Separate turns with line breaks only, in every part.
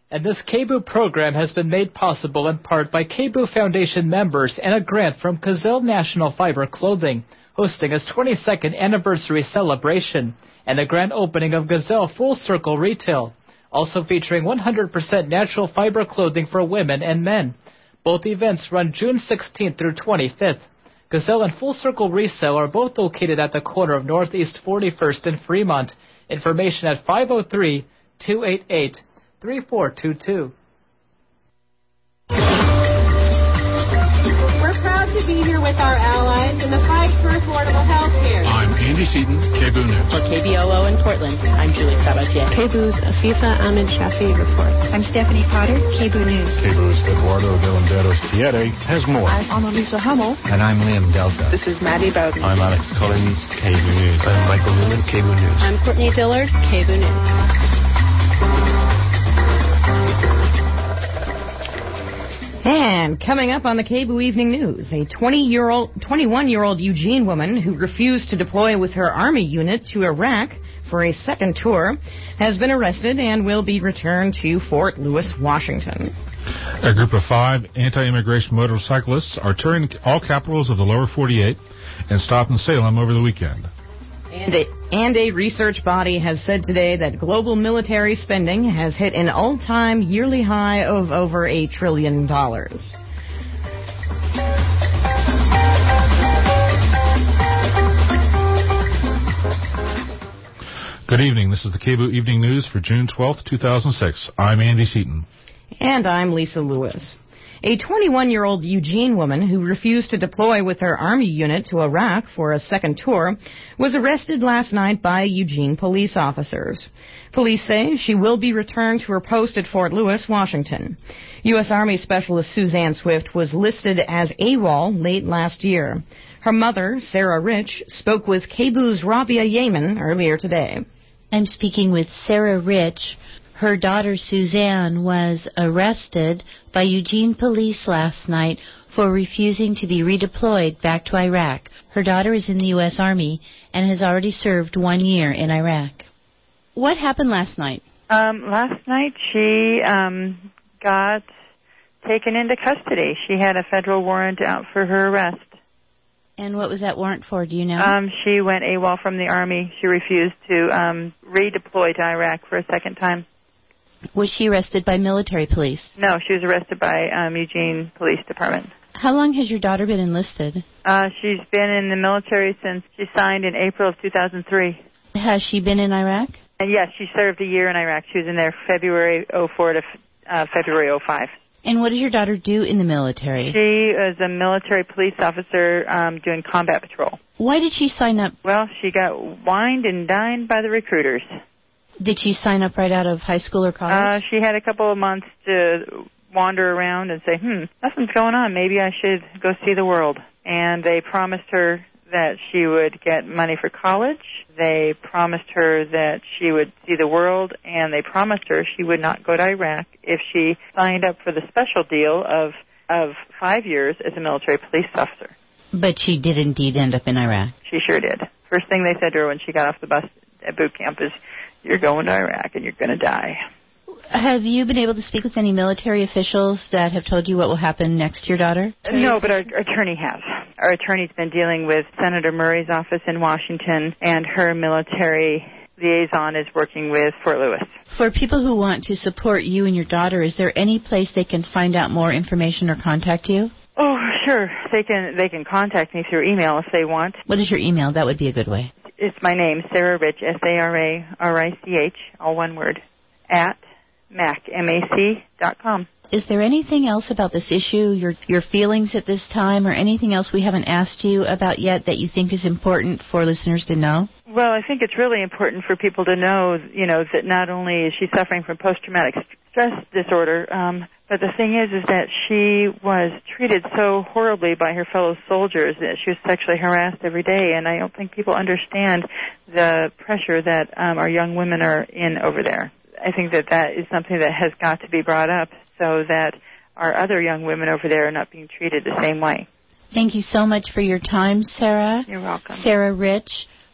And this KBOO program has been made possible in part by KBOO Foundation members and a grant from Gazelle National Fiber Clothing, hosting its 22nd anniversary celebration, and the grand opening of Gazelle Full Circle Retail, also featuring 100% natural fiber clothing for women and men. Both events run June 16th through 25th. Gazelle and Full Circle Resale are both located at the corner of Northeast 41st and Fremont. Information at 503-288-3422.
We're proud to be here with our allies in the fight for affordable health care.
I'm Andy Seaton, KBOO News.
For KBOO in Portland, I'm Julie Sabatier.
KBOO's Afifa Ahmed Shafi reports.
I'm Stephanie Potter, KBOO News.
KBOO's Eduardo de Landeros Thierry has more.
I'm Annalisa Hummel.
And I'm Liam Delta.
This is Maddie Bowden.
I'm Alex Collins, KBOO News.
I'm Michael Newman, KBOO News.
I'm Courtney Dillard, KBOO News.
And coming up on the KBOO Evening News, a 21-year-old Eugene woman who refused to deploy with her Army unit to Iraq for a second tour has been arrested and will be returned to Fort Lewis, Washington.
A group of 5 anti-immigration motorcyclists are touring all capitals of the lower 48 and stopped in Salem over the weekend.
And a research body has said today that global military spending has hit an all-time yearly high of over $1 trillion.
Good evening. This is the KBOO Evening News for June 12th, 2006. I'm Andy Seaton.
And I'm Lisa Lewis. A 21-year-old Eugene woman who refused to deploy with her Army unit to Iraq for a second tour was arrested last night by Eugene police officers. Police say she will be returned to her post at Fort Lewis, Washington. U.S. Army Specialist Suzanne Swift was listed as AWOL late last year. Her mother, Sarah Rich, spoke with KBOO's Rabia Yemen earlier today.
I'm speaking with Sarah Rich. Her daughter, Suzanne, was arrested by Eugene police last night for refusing to be redeployed back to Iraq. Her daughter is in the U.S. Army and has already served 1 year in Iraq. What happened last night?
Last night she got taken into custody. She had a federal warrant out for her arrest.
And what was that warrant for, do you know?
She went AWOL from the Army. She refused to redeploy to Iraq for a second time.
Was she arrested by military police?
No, she was arrested by Eugene Police Department.
How long has your daughter been enlisted?
She's been in the military since she signed in April of 2003.
Has she been in Iraq?
Yes, she served a year in Iraq. She was in there February 04 to February 05.
And what does your daughter do in the military?
She is a military police officer doing combat patrol.
Why did she sign up?
Well, she got wined and dined by the recruiters.
Did she sign up right out of high school or college?
She had a couple of months to wander around and say, nothing's going on. Maybe I should go see the world. And they promised her that she would get money for college. They promised her that she would see the world, and they promised her she would not go to Iraq if she signed up for the special deal of 5 years as a military police officer.
But she did indeed end up in Iraq.
She sure did. First thing they said to her when she got off the bus at boot camp is, you're going to Iraq and you're going to die.
Have you been able to speak with any military officials that have told you what will happen next to your daughter?
No, but our attorney has. Our attorney's been dealing with Senator Murray's office in Washington, and her military liaison is working with Fort Lewis.
For people who want to support you and your daughter, is there any place they can find out more information or contact you?
Oh, sure. They can contact me through email if they want.
What is your email? That would be a good way.
It's my name, Sarah Rich, SARARICH, all one word, at mac.com.
Is there anything else about this issue, your feelings at this time, or anything else we haven't asked you about yet that you think is important for listeners to know?
Well, I think it's really important for people to know, that not only is she suffering from post-traumatic stress disorder, but the thing is that she was treated so horribly by her fellow soldiers that she was sexually harassed every day, and I don't think people understand the pressure that our young women are in over there. I think that is something that has got to be brought up so that our other young women over there are not being treated the same way.
Thank you so much for your time, Sarah.
You're welcome.
Sarah Rich,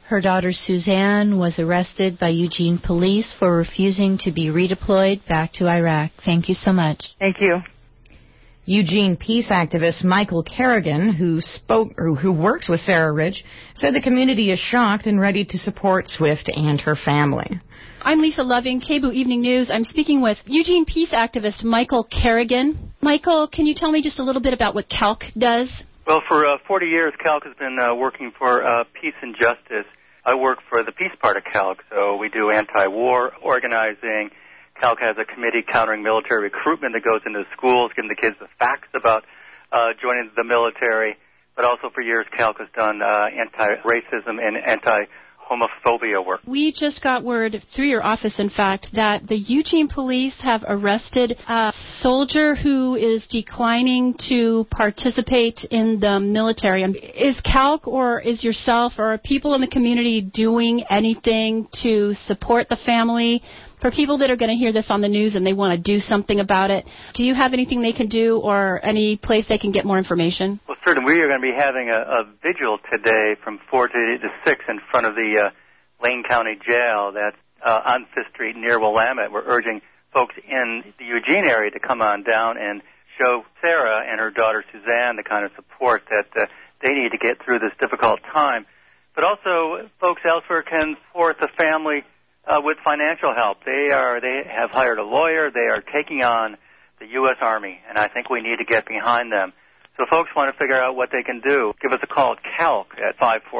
Her daughter Suzanne was arrested by Eugene police for refusing to be redeployed back to Iraq. Thank you so much.
Thank you.
Eugene peace activist Michael Kerrigan, who works with Sarah Ridge, said the community is shocked and ready to support Swift and her family.
I'm Lisa Loving, KBOO Evening News. I'm speaking with Eugene peace activist Michael Kerrigan. Michael, can you tell me just a little bit about what CALC does?
Well, for 40 years, CALC has been working for peace and justice. I work for the peace part of CALC, so we do anti-war organizing. CALC has a committee countering military recruitment that goes into schools, giving the kids the facts about joining the military. But also for years, CALC has done anti-racism and anti-homophobia work.
We just got word through your office, in fact, that the Eugene police have arrested a soldier who is declining to participate in the military. Is CALC or is yourself or are people in the community doing anything to support the family? For people that are going to hear this on the news and they want to do something about it, do you have anything they can do or any place they can get more information?
Well, certainly. We are going to be having a vigil today from 4 to 6 in front of the Lane County Jail that's on 5th Street near Willamette. We're urging folks in the Eugene area to come on down and show Sarah and her daughter Suzanne the kind of support that they need to get through this difficult time. But also, folks elsewhere can support the family with financial help. They have hired a lawyer. They are taking on the U.S. Army, and I think we need to get behind them. So if folks want to figure out what they can do, give us a call at CALC at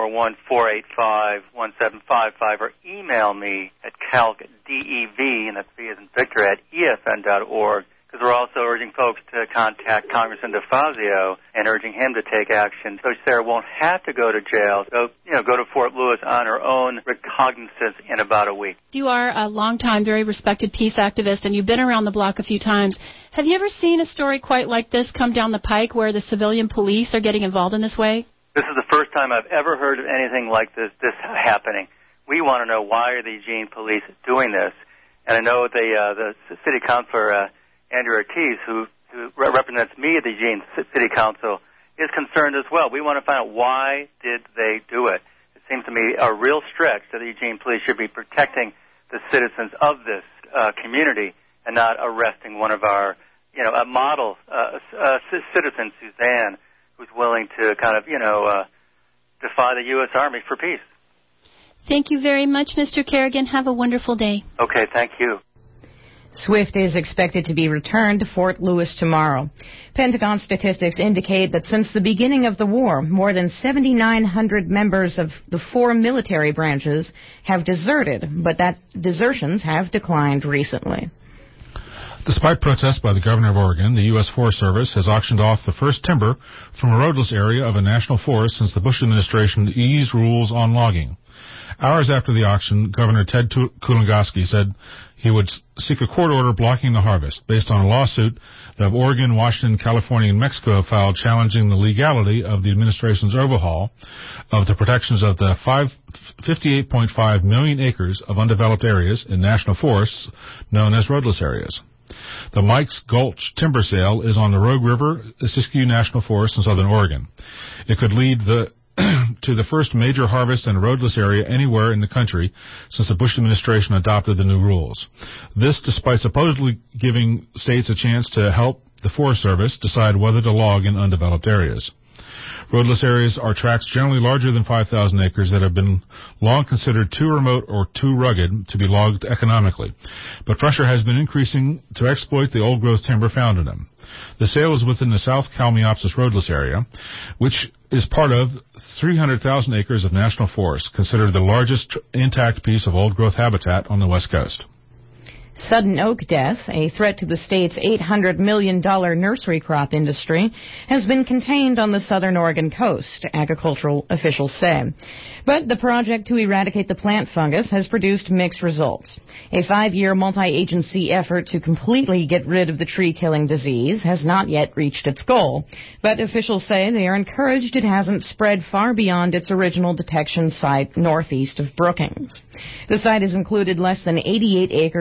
541-485-1755 or email me at calcdev, and that's V as in Victor, at efn.org. Because we're also urging folks to contact Congressman DeFazio and urging him to take action so Sarah won't have to go to jail, go to Fort Lewis on her own recognizance in about a week.
You are a longtime, very respected peace activist, and you've been around the block a few times. Have you ever seen a story quite like this come down the pike where the civilian police are getting involved in this way?
This is the first time I've ever heard of anything like this happening. We want to know why are the Eugene police doing this. And I know the city councilor, Andrew Ortiz, who represents me at the Eugene City Council, is concerned as well. We want to find out why did they do it. It seems to me a real stretch that the Eugene police should be protecting the citizens of this community and not arresting one of our, a model citizen, Suzanne, who's willing to kind of, defy the U.S. Army for peace.
Thank you very much, Mr. Kerrigan. Have a wonderful day.
Okay, thank you.
Swift is expected to be returned to Fort Lewis tomorrow. Pentagon statistics indicate that since the beginning of the war, more than 7,900 members of the 4 military branches have deserted, but that desertions have declined recently.
Despite protests by the governor of Oregon, the U.S. Forest Service has auctioned off the first timber from a roadless area of a national forest since the Bush administration eased rules on logging. Hours after the auction, Governor Ted Kulongoski said he would seek a court order blocking the harvest based on a lawsuit that Oregon, Washington, California, and Mexico have filed challenging the legality of the administration's overhaul of the protections of the 58.5 million acres of undeveloped areas in national forests known as roadless areas. The Mike's Gulch timber sale is on the Rogue River, Siskiyou National Forest in southern Oregon. It could lead to the first major harvest in a roadless area anywhere in the country since the Bush administration adopted the new rules. This despite supposedly giving states a chance to help the Forest Service decide whether to log in undeveloped areas. Roadless areas are tracts generally larger than 5,000 acres that have been long considered too remote or too rugged to be logged economically. But pressure has been increasing to exploit the old-growth timber found in them. The sale is within the South Kalmiopsis roadless area, which is part of 300,000 acres of national forest, considered the largest intact piece of old-growth habitat on the West Coast.
Sudden oak death, a threat to the state's $800 million nursery crop industry, has been contained on the southern Oregon coast, agricultural officials say. But the project to eradicate the plant fungus has produced mixed results. A 5-year multi-agency effort to completely get rid of the tree-killing disease has not yet reached its goal. But officials say they are encouraged it hasn't spread far beyond its original detection site northeast of Brookings. The site has included less than 88 acres of infested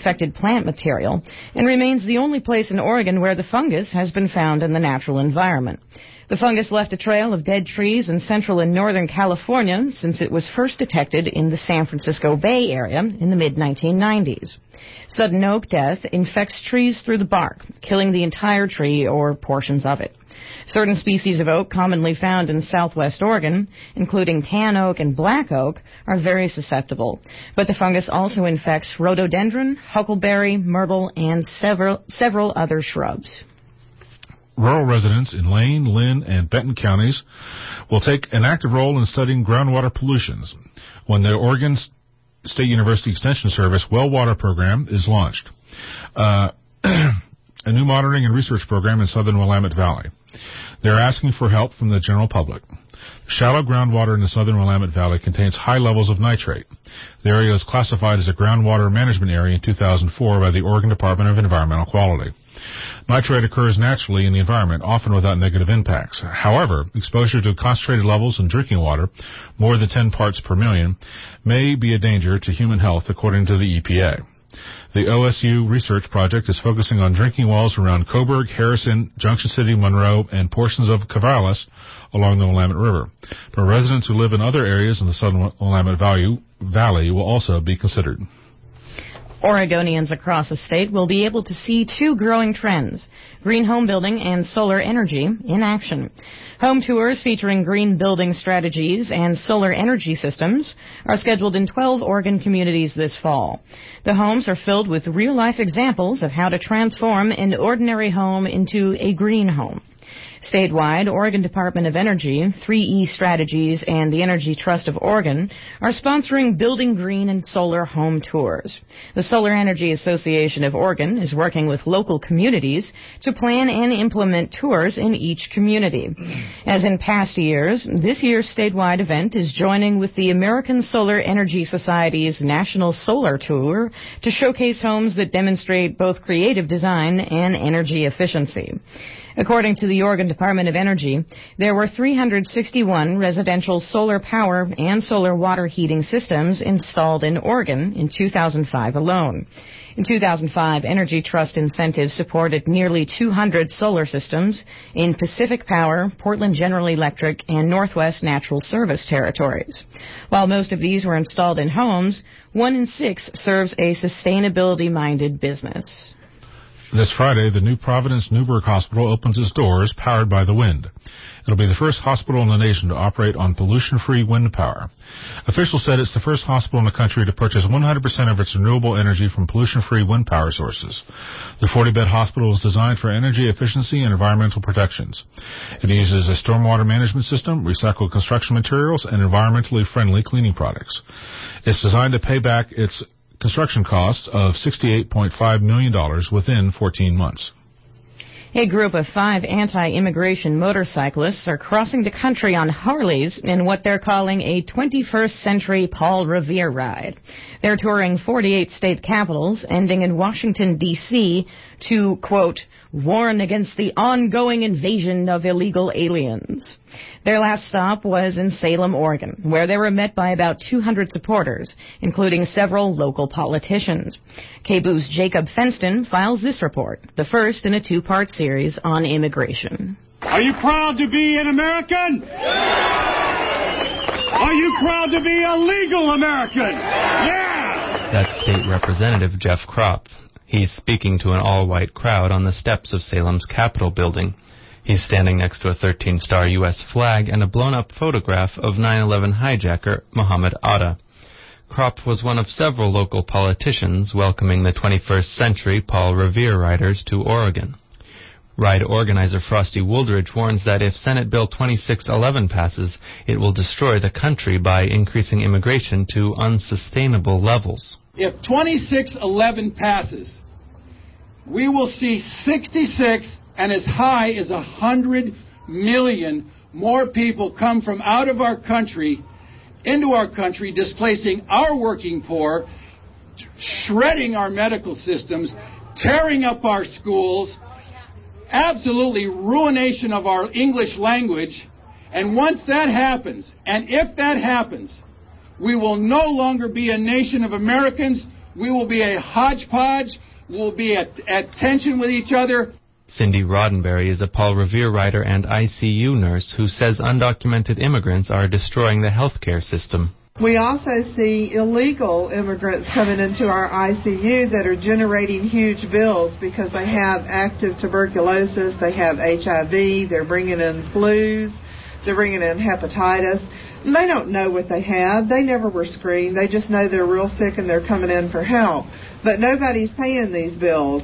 infected plant material and remains the only place in Oregon where the fungus has been found in the natural environment. The fungus left a trail of dead trees in central and northern California since it was first detected in the San Francisco Bay Area in the mid-1990s. Sudden oak death infects trees through the bark, killing the entire tree or portions of it. Certain species of oak commonly found in southwest Oregon, including tan oak and black oak, are very susceptible. But the fungus also infects rhododendron, huckleberry, myrtle, and several other shrubs.
Rural residents in Lane, Lynn, and Benton counties will take an active role in studying groundwater pollutions when the Oregon State University Extension Service Well Water Program is launched. A new monitoring and research program in southern Willamette Valley. They're asking for help from the general public. Shallow groundwater in the southern Willamette Valley contains high levels of nitrate. The area was classified as a groundwater management area in 2004 by the Oregon Department of Environmental Quality. Nitrate occurs naturally in the environment, often without negative impacts. However, exposure to concentrated levels in drinking water, more than 10 parts per million, may be a danger to human health, according to the EPA. The OSU research project is focusing on drinking wells around Coburg, Harrison, Junction City, Monroe, and portions of Corvallis along the Willamette River. But residents who live in other areas in the southern Willamette Valley will also be considered.
Oregonians across the state will be able to see two growing trends, green home building and solar energy, in action. Home tours featuring green building strategies and solar energy systems are scheduled in 12 Oregon communities this fall. The homes are filled with real-life examples of how to transform an ordinary home into a green home. Statewide, Oregon Department of Energy, 3E Strategies, and the Energy Trust of Oregon are sponsoring Building Green and Solar Home Tours. The Solar Energy Association of Oregon is working with local communities to plan and implement tours in each community. As in past years, this year's statewide event is joining with the American Solar Energy Society's National Solar Tour to showcase homes that demonstrate both creative design and energy efficiency. According to the Oregon Department of Energy, there were 361 residential solar power and solar water heating systems installed in Oregon in 2005 alone. In 2005, Energy Trust incentives supported nearly 200 solar systems in Pacific Power, Portland General Electric, and Northwest Natural Service territories. While most of these were installed in homes, 1 in 6 serves a sustainability-minded business.
This Friday, the new Providence Newburgh Hospital opens its doors, powered by the wind. It'll be the first hospital in the nation to operate on pollution-free wind power. Officials said it's the first hospital in the country to purchase 100% of its renewable energy from pollution-free wind power sources. The 40-bed hospital is designed for energy efficiency and environmental protections. It uses a stormwater management system, recycled construction materials, and environmentally friendly cleaning products. It's designed to pay back its construction costs of $68.5 million within 14 months.
A group of 5 anti-immigration motorcyclists are crossing the country on Harleys in what they're calling a 21st century Paul Revere ride. They're touring 48 state capitals, ending in Washington, D.C., to, quote, warn against the ongoing invasion of illegal aliens. Their last stop was in Salem, Oregon, where they were met by about 200 supporters, including several local politicians. KBOO's Jacob Fenston files this report, the first in a 2-part series on immigration.
Are you proud to be an American? Yeah! Are you proud to be a legal American? Yeah!
That's State Representative Jeff Kropp. He's speaking to an all-white crowd on the steps of Salem's Capitol building. He's standing next to a 13-star U.S. flag and a blown-up photograph of 9/11 hijacker Mohammed Atta. Kropp was one of several local politicians welcoming the 21st century Paul Revere riders to Oregon. Ride organizer Frosty Wooldridge warns that if Senate Bill 2611 passes, it will destroy the country by increasing immigration to unsustainable levels.
If 2611 passes, we will see 66 and as high as 100 million more people come from out of our country into our country, displacing our working poor, shredding our medical systems, tearing up our schools, absolutely ruination of our English language. And once that happens, and if that happens, we will no longer be a nation of Americans. We will be a hodgepodge. We'll be at tension with each other.
Cindy Roddenberry is a Paul Revere writer and ICU nurse who says undocumented immigrants are destroying the healthcare system.
We also see illegal immigrants coming into our ICU that are generating huge bills because they have active tuberculosis, they have HIV, they're bringing in flus, they're bringing in hepatitis. And they don't know what they have. They never were screened. They just know they're real sick and they're coming in for help. But nobody's paying these bills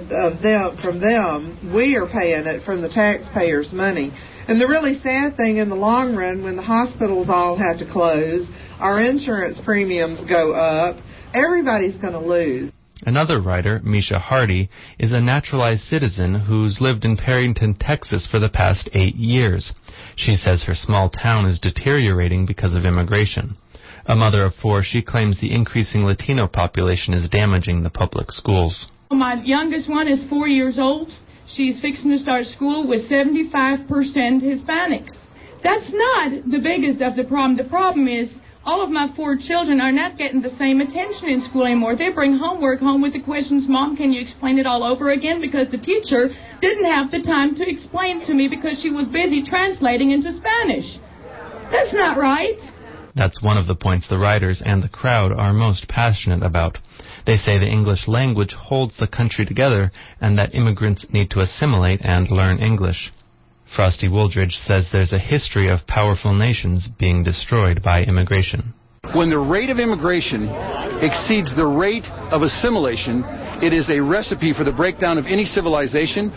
from them. We are paying it from the taxpayers' money. And the really sad thing in the long run, when the hospitals all have to close, our insurance premiums go up, everybody's going to lose.
Another writer, Misha Hardy, is a naturalized citizen who's lived in Perryton, Texas for the past 8 years. She says her small town is deteriorating because of immigration. A mother of 4, she claims the increasing Latino population is damaging the public schools.
My youngest one is 4 years old. She's fixing to start school with 75% Hispanics. That's not the biggest of the problem. The problem is all of my 4 children are not getting the same attention in school anymore. They bring homework home with the questions, Mom, can you explain it all over again? Because the teacher didn't have the time to explain to me because she was busy translating into Spanish. That's not right.
That's one of the points the writers and the crowd are most passionate about. They say the English language holds the country together and that immigrants need to assimilate and learn English. Frosty Wooldridge says there's a history of powerful nations being destroyed by immigration.
When the rate of immigration exceeds the rate of assimilation, it is a recipe for the breakdown of any civilization.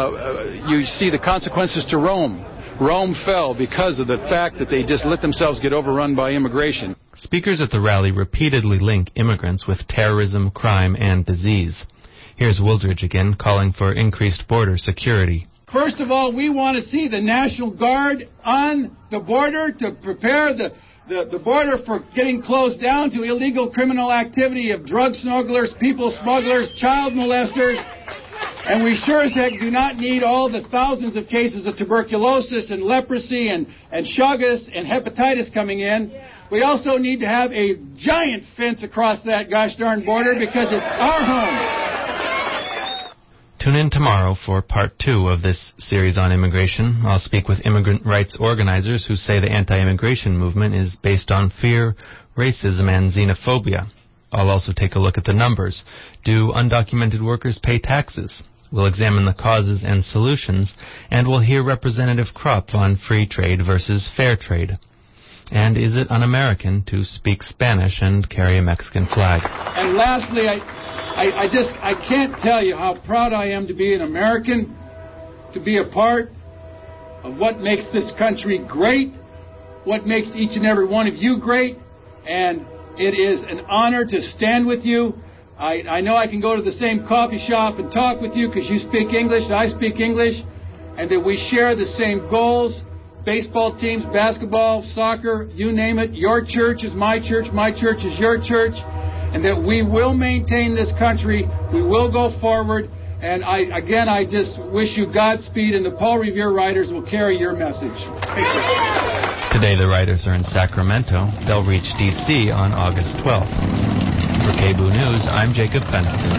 You see the consequences to Rome. Rome fell because of the fact that they just let themselves get overrun by immigration.
Speakers at the rally repeatedly link immigrants with terrorism, crime, and disease. Here's Wooldridge again calling for increased border security.
First of all, we want to see the National Guard on the border to prepare the border for getting closed down to illegal criminal activity of drug smugglers, people smugglers, child molesters. And we sure as heck do not need all the thousands of cases of tuberculosis and leprosy and Chagas and hepatitis coming in. We also need to have a giant fence across that gosh darn border because it's our home.
Tune in tomorrow for part 2 of this series on immigration. I'll speak with immigrant rights organizers who say the anti-immigration movement is based on fear, racism, and xenophobia. I'll also take a look at the numbers. Do undocumented workers pay taxes? We'll examine the causes and solutions, and we'll hear Representative Kropp on free trade versus fair trade. And is it un-American to speak Spanish and carry a Mexican flag?
And lastly, I can't tell you how proud I am to be an American, to be a part of what makes this country great, what makes each and every one of you great, and it is an honor to stand with you. I know I can go to the same coffee shop and talk with you because you speak English, I speak English, and that we share the same goals, baseball teams, basketball, soccer, you name it. Your church is my church is your church, and that we will maintain this country, we will go forward, and I just wish you Godspeed, and the Paul Revere Writers will carry your message. Thank you.
Today the writers are in Sacramento. They'll reach D.C. on August 12th. For KBOO News, I'm Jacob Fenston.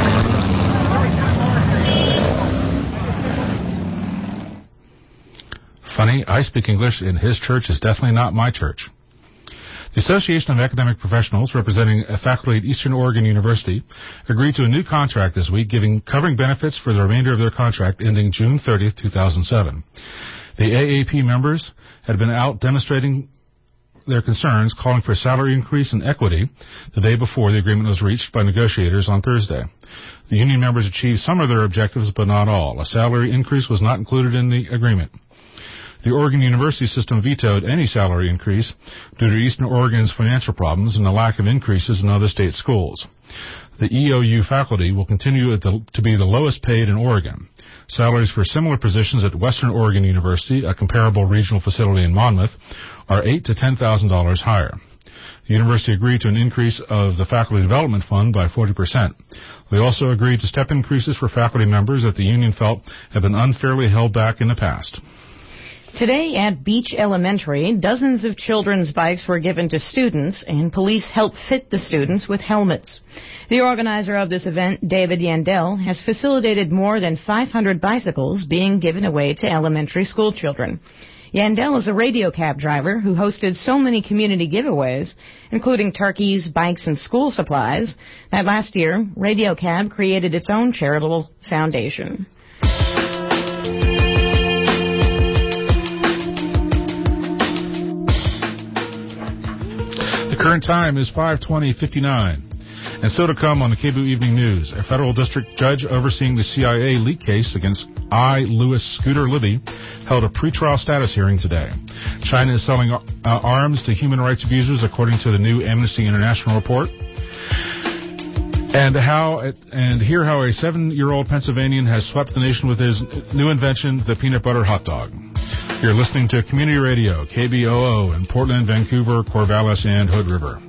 Funny, I speak English, and his church is definitely not my church. The Association of Academic Professionals, representing a faculty at Eastern Oregon University, agreed to a new contract this week, covering benefits for the remainder of their contract ending June 30th, 2007. The AAP members had been out demonstrating their concerns, calling for a salary increase and equity the day before the agreement was reached by negotiators on Thursday. The union members achieved some of their objectives, but not all. A salary increase was not included in the agreement. The Oregon University system vetoed any salary increase due to Eastern Oregon's financial problems and the lack of increases in other state schools. The EOU faculty will continue to be the lowest paid in Oregon. Salaries for similar positions at Western Oregon University, a comparable regional facility in Monmouth, are $8,000 to $10,000 higher. The university agreed to an increase of the Faculty Development Fund by 40%. They also agreed to step increases for faculty members that the union felt had been unfairly held back in the past.
Today at Beach Elementary, dozens of children's bikes were given to students, and police helped fit the students with helmets. The organizer of this event, David Yandel, has facilitated more than 500 bicycles being given away to elementary school children. Yandel is a radio cab driver who hosted so many community giveaways, including turkeys, bikes, and school supplies, that last year, Radio Cab created its own charitable foundation.
The current time is 5:20:59. And so to come on the KBOO Evening News, a federal district judge overseeing the CIA leak case against I. Louis Scooter Libby held a pretrial status hearing today. China is selling arms to human rights abusers, according to the new Amnesty International report. And hear how a 7-year-old Pennsylvanian has swept the nation with his new invention, the peanut butter hot dog. You're listening to Community Radio, KBOO, in Portland, Vancouver, Corvallis, and Hood River.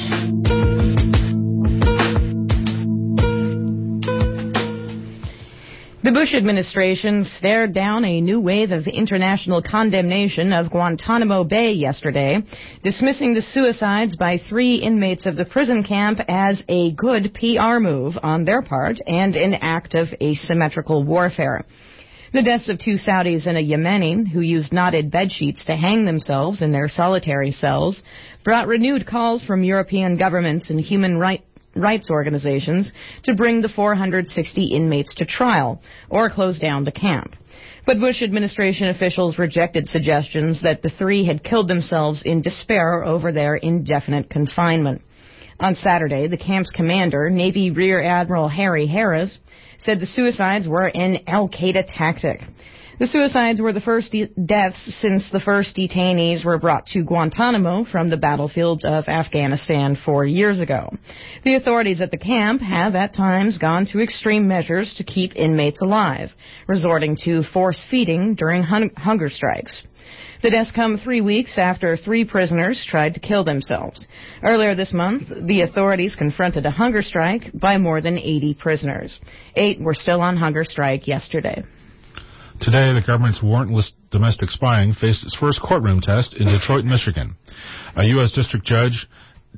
The Bush administration stared down a new wave of international condemnation of Guantanamo Bay yesterday, dismissing the suicides by 3 inmates of the prison camp as a good PR move on their part and an act of asymmetrical warfare. The deaths of 2 Saudis and a Yemeni who used knotted bedsheets to hang themselves in their solitary cells brought renewed calls from European governments and human rights organizations to bring the 460 inmates to trial or close down the camp. But Bush administration officials rejected suggestions that the 3 had killed themselves in despair over their indefinite confinement. On Saturday, the camp's commander, Navy Rear Admiral Harry Harris, said the suicides were an al-Qaeda tactic. The suicides were the first deaths since the first detainees were brought to Guantanamo from the battlefields of Afghanistan 4 years ago. The authorities at the camp have at times gone to extreme measures to keep inmates alive, resorting to force feeding during hunger strikes. The deaths come 3 weeks after 3 prisoners tried to kill themselves. Earlier this month, the authorities confronted a hunger strike by more than 80 prisoners. 8 were still on hunger strike yesterday.
Today, the government's warrantless domestic spying faced its first courtroom test in Detroit, Michigan. A U.S. District Judge,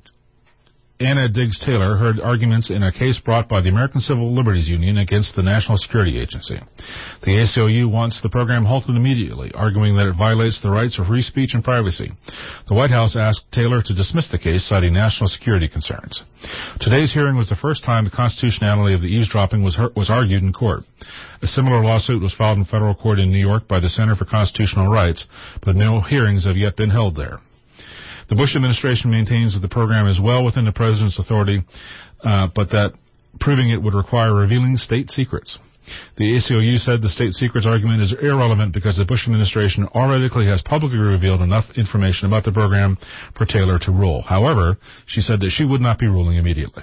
Anna Diggs Taylor, heard arguments in a case brought by the American Civil Liberties Union against the National Security Agency. The ACLU wants the program halted immediately, arguing that it violates the rights of free speech and privacy. The White House asked Taylor to dismiss the case, citing national security concerns. Today's hearing was the first time the constitutionality of the eavesdropping was argued in court. A similar lawsuit was filed in federal court in New York by the Center for Constitutional Rights, but no hearings have yet been held there. The Bush administration maintains that the program is well within the president's authority, but that proving it would require revealing state secrets. The ACLU said the state secrets argument is irrelevant because the Bush administration already has publicly revealed enough information about the program for Taylor to rule. However, she said that she would not be ruling immediately.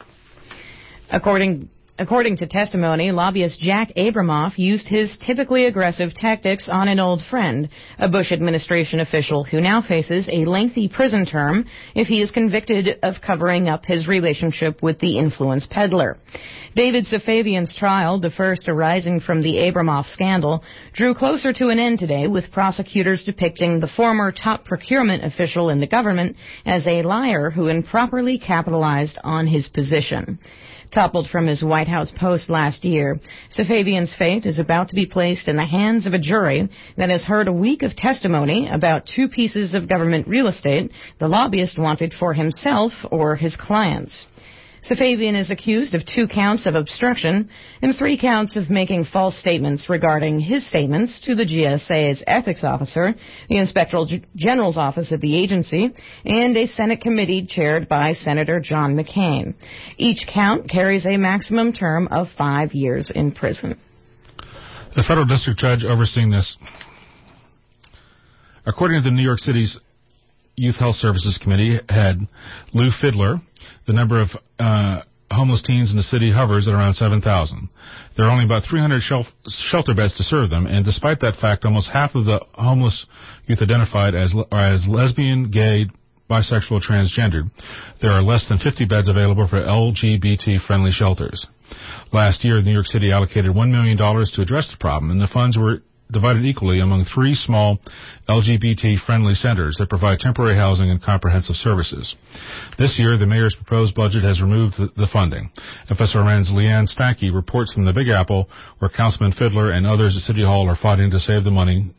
According to testimony, lobbyist Jack Abramoff used his typically aggressive tactics on an old friend, a Bush administration official who now faces a lengthy prison term if he is convicted of covering up his relationship with the influence peddler. David Safavian's trial, the first arising from the Abramoff scandal, drew closer to an end today, with prosecutors depicting the former top procurement official in the government as a liar who improperly capitalized on his position. Toppled from his White House post last year, Safavian's fate is about to be placed in the hands of a jury that has heard a week of testimony about 2 pieces of government real estate the lobbyist wanted for himself or his clients. Safavian is accused of 2 counts of obstruction and 3 counts of making false statements regarding his statements to the GSA's ethics officer, the Inspector General's office of the agency, and a Senate committee chaired by Senator John McCain. Each count carries a maximum term of 5 years in prison.
The federal district judge overseeing this, according to the New York City's Youth Health Services Committee head, Lou Fidler, the number of homeless teens in the city hovers at around 7,000. There are only about 300 shelter beds to serve them, and despite that fact, almost half of the homeless youth identified as lesbian, gay, bisexual, transgendered. There are less than 50 beds available for LGBT-friendly shelters. Last year, New York City allocated $1 million to address the problem, and the funds were divided equally among 3 small LGBT-friendly centers that provide temporary housing and comprehensive services. This year, the mayor's proposed budget has removed the funding. FSRN's Leanne Stackey reports from the Big Apple, where Councilman Fidler and others at City Hall are fighting to save the money.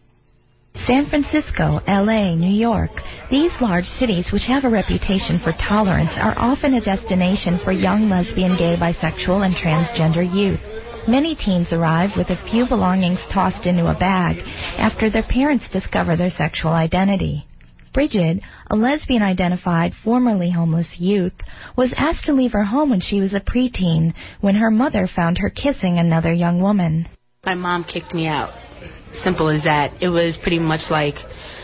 San Francisco, L.A., New York. These large cities, which have a reputation for tolerance, are often a destination for young lesbian, gay, bisexual, and transgender youth. Many teens arrive with a few belongings tossed into a bag after their parents discover their sexual identity. Bridget, a lesbian-identified, formerly homeless youth, was asked to leave her home when she was a preteen when her mother found her kissing another young woman.
My mom kicked me out. Simple as that. It was pretty much like,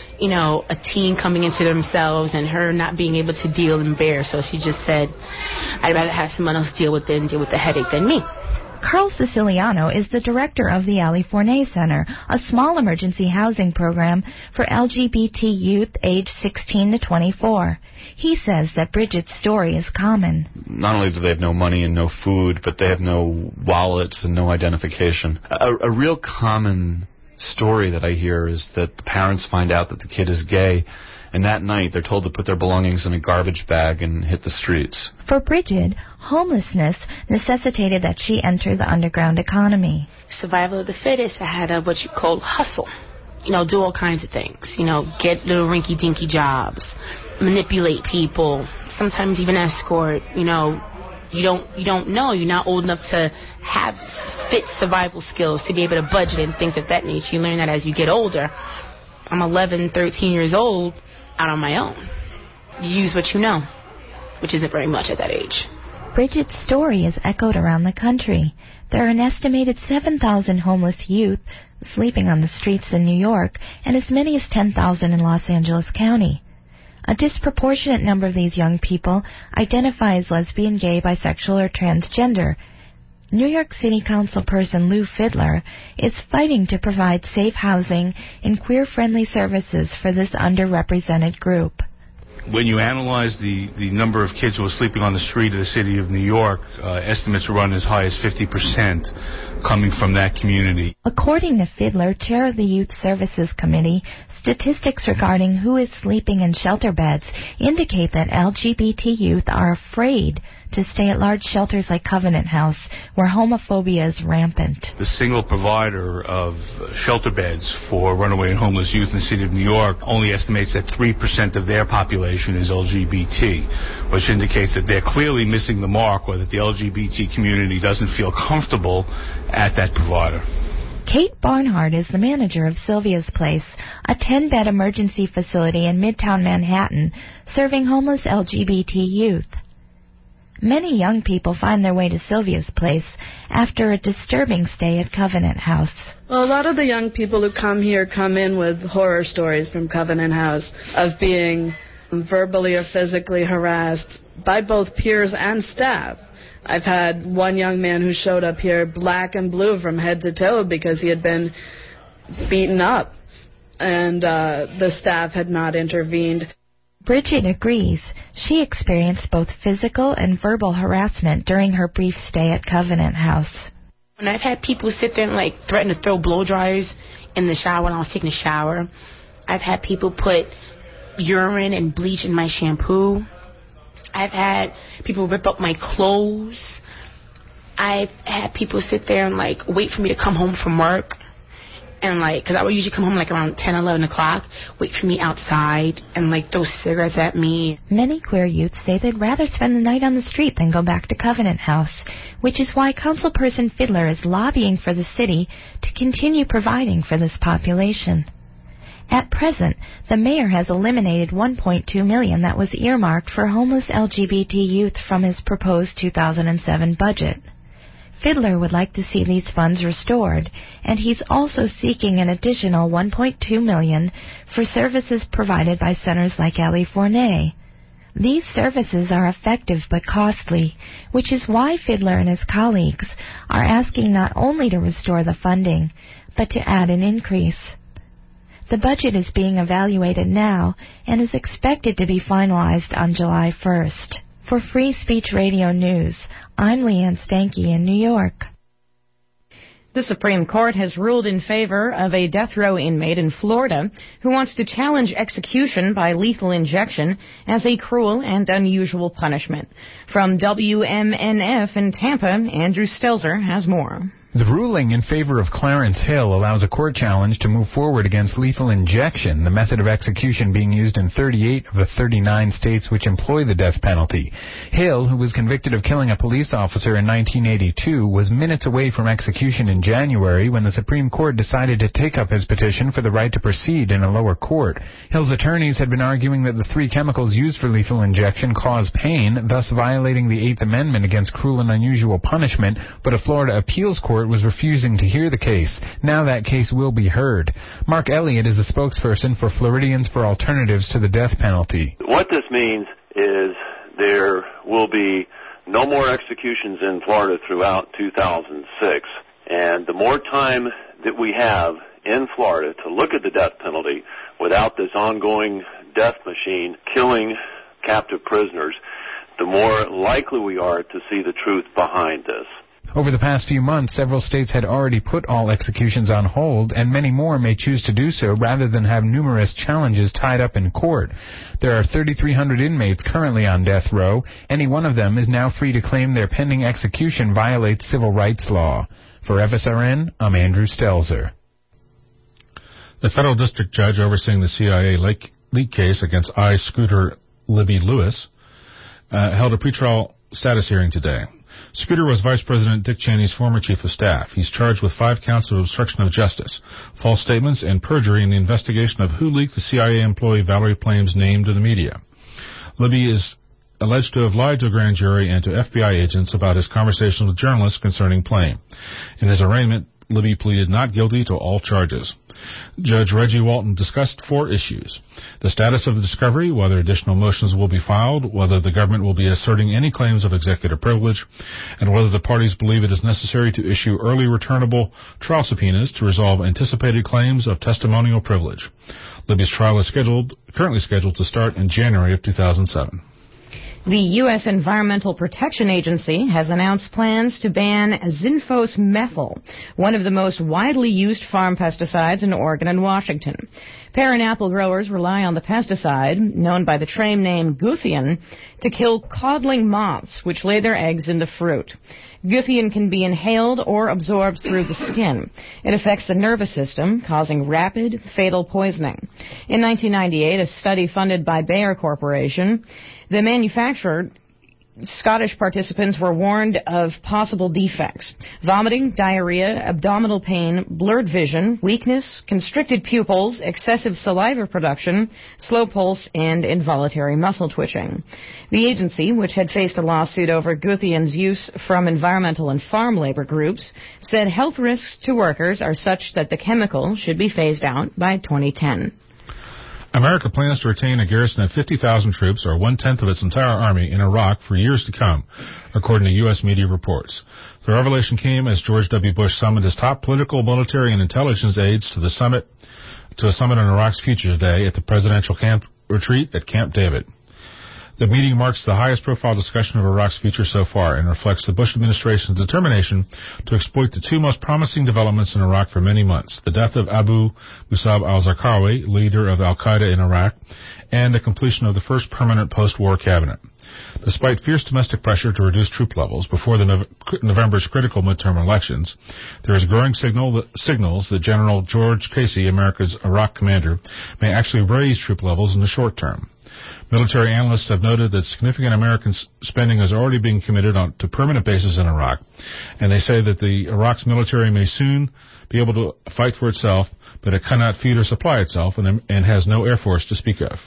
a teen coming into themselves and her not being able to deal and bear. So she just said, I'd rather have someone else deal with it and deal with the headache than me.
Carl Siciliano is the director of the Ali Fournet Center, a small emergency housing program for LGBT youth aged 16 to 24. He says that Bridget's story is common.
Not only do they have no money and no food, but they have no wallets and no identification. A real common story that I hear is that the parents find out that the kid is gay, and that night they're told to put their belongings in a garbage bag and hit the streets.
For Bridget, homelessness necessitated that she enter the underground economy.
Survival of the fittest. I had what you call hustle. Do all kinds of things. Get little rinky-dinky jobs, manipulate people, sometimes even escort. You don't know. You're not old enough to have fit survival skills to be able to budget and things of that nature. You learn that as you get older. I'm 11, 13 years old, out on my own. You use what you know, which isn't very much at that age.
Bridget's story is echoed around the country. There are an estimated 7,000 homeless youth sleeping on the streets in New York and as many as 10,000 in Los Angeles County. A disproportionate number of these young people identify as lesbian, gay, bisexual, or transgender. New York City Councilperson Lou Fidler is fighting to provide safe housing and queer-friendly services for this underrepresented group.
When you analyze the number of kids who are sleeping on the street of the city of New York, estimates run as high as 50% coming from that community.
According to Fidler, chair of the Youth Services Committee, statistics regarding who is sleeping in shelter beds indicate that LGBT youth are afraid to stay at large shelters like Covenant House, where homophobia is rampant.
The single provider of shelter beds for runaway and homeless youth in the city of New York only estimates that 3% of their population is LGBT, which indicates that they're clearly missing the mark, or that the LGBT community doesn't feel comfortable at that provider.
Kate Barnhart is the manager of Sylvia's Place, a 10-bed emergency facility in Midtown Manhattan serving homeless LGBT youth. Many young people find their way to Sylvia's Place after a disturbing stay at Covenant House.
Well, a lot of the young people who come here come in with horror stories from Covenant House of being verbally or physically harassed by both peers and staff. I've had one young man who showed up here black and blue from head to toe because he had been beaten up, and the staff had not intervened.
Bridget agrees. She experienced both physical and verbal harassment during her brief stay at Covenant House.
And I've had people sit there and threaten to throw blow dryers in the shower when I was taking a shower. I've had people put urine and bleach in my shampoo. I've had people rip up my clothes. I've had people sit there and wait for me to come home from work. And because I would usually come home around 10, 11 o'clock, wait for me outside and throw cigarettes at me.
Many queer youth say they'd rather spend the night on the street than go back to Covenant House, which is why Councilperson Fidler is lobbying for the city to continue providing for this population. At present, the mayor has eliminated $1.2 million that was earmarked for homeless LGBT youth from his proposed 2007 budget. Fidler would like to see these funds restored, and he's also seeking an additional $1.2 million for services provided by centers like Ali Fournet. These services are effective but costly, which is why Fidler and his colleagues are asking not only to restore the funding, but to add an increase. The budget is being evaluated now and is expected to be finalized on July 1st. For Free Speech Radio News, I'm Leanne Stanky in New York.
The Supreme Court has ruled in favor of a death row inmate in Florida who wants to challenge execution by lethal injection as a cruel and unusual punishment. From WMNF in Tampa, Andrew Stelzer has more.
The ruling in favor of Clarence Hill allows a court challenge to move forward against lethal injection, the method of execution being used in 38 of the 39 states which employ the death penalty. Hill, who was convicted of killing a police officer in 1982, was minutes away from execution in January when the Supreme Court decided to take up his petition for the right to proceed in a lower court. Hill's attorneys had been arguing that the 3 chemicals used for lethal injection cause pain, thus violating the 8th Amendment against cruel and unusual punishment, but a Florida appeals court was refusing to hear the case. Now that case will be heard. Mark Elliott is the spokesperson for Floridians for Alternatives to the Death Penalty.
What this means is there will be no more executions in Florida throughout 2006. And the more time that we have in Florida to look at the death penalty without this ongoing death machine killing captive prisoners, the more likely we are to see the truth behind this.
Over the past few months, several states had already put all executions on hold, and many more may choose to do so rather than have numerous challenges tied up in court. There are 3,300 inmates currently on death row. Any one of them is now free to claim their pending execution violates civil rights law. For FSRN, I'm Andrew Stelzer.
The federal district judge overseeing the CIA leak case against Scooter Libby Lewis held a pretrial status hearing today. Scooter was Vice President Dick Cheney's former chief of staff. He's charged with 5 counts of obstruction of justice, false statements, and perjury in the investigation of who leaked the CIA employee Valerie Plame's name to the media. Libby is alleged to have lied to a grand jury and to FBI agents about his conversations with journalists concerning Plame. In his arraignment, Libby pleaded not guilty to all charges. Judge Reggie Walton discussed 4 issues: the status of the discovery, whether additional motions will be filed, whether the government will be asserting any claims of executive privilege, and whether the parties believe it is necessary to issue early returnable trial subpoenas to resolve anticipated claims of testimonial privilege. Libby's trial is currently scheduled to start in January of 2007.
The U.S. Environmental Protection Agency has announced plans to ban Zinphos methyl, one of the most widely used farm pesticides in Oregon and Washington. Pear and apple growers rely on the pesticide, known by the trade name Guthian, to kill codling moths, which lay their eggs in the fruit. Guthian can be inhaled or absorbed through the skin. It affects the nervous system, causing rapid, fatal poisoning. In 1998, a study funded by Bayer Corporation, the manufacturer, Scottish participants were warned of possible defects: vomiting, diarrhea, abdominal pain, blurred vision, weakness, constricted pupils, excessive saliva production, slow pulse, and involuntary muscle twitching. The agency, which had faced a lawsuit over Guthian's use from environmental and farm labor groups, said health risks to workers are such that the chemical should be phased out by 2010.
America plans to retain a garrison of 50,000 troops, or 1/10 of its entire army, in Iraq for years to come, according to U.S. media reports. The revelation came as George W. Bush summoned his top political, military, and intelligence aides to a summit on Iraq's future today at the presidential camp retreat at Camp David. The meeting marks the highest-profile discussion of Iraq's future so far and reflects the Bush administration's determination to exploit the 2 most promising developments in Iraq for many months: the death of Abu Musab al-Zarqawi, leader of al-Qaeda in Iraq, and the completion of the first permanent post-war cabinet. Despite fierce domestic pressure to reduce troop levels before the November's critical midterm elections, there is growing signals that General George Casey, America's Iraq commander, may actually raise troop levels in the short term. Military analysts have noted that significant American spending is already being committed to permanent bases in Iraq, and they say that Iraq's military may soon be able to fight for itself, but it cannot feed or supply itself and has no air force to speak of.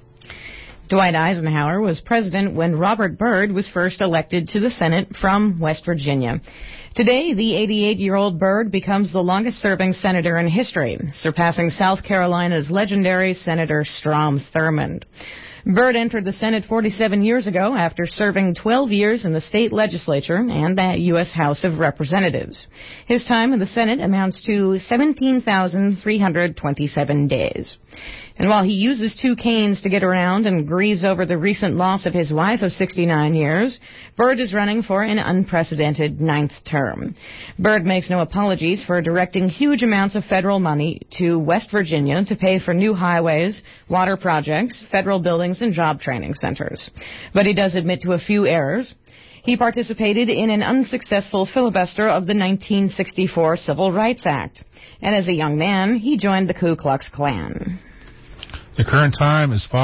Dwight Eisenhower was president when Robert Byrd was first elected to the Senate from West Virginia. Today, the 88-year-old Byrd becomes the longest-serving senator in history, surpassing South Carolina's legendary Senator Strom Thurmond. Byrd entered the Senate 47 years ago after serving 12 years in the state legislature and the U.S. House of Representatives. His time in the Senate amounts to 17,327 days. And while he uses 2 canes to get around and grieves over the recent loss of his wife of 69 years, Byrd is running for an unprecedented 9th term. Byrd makes no apologies for directing huge amounts of federal money to West Virginia to pay for new highways, water projects, federal buildings, and job training centers. But he does admit to a few errors. He participated in an unsuccessful filibuster of the 1964 Civil Rights Act. And as a young man, he joined the Ku Klux Klan.
The current time is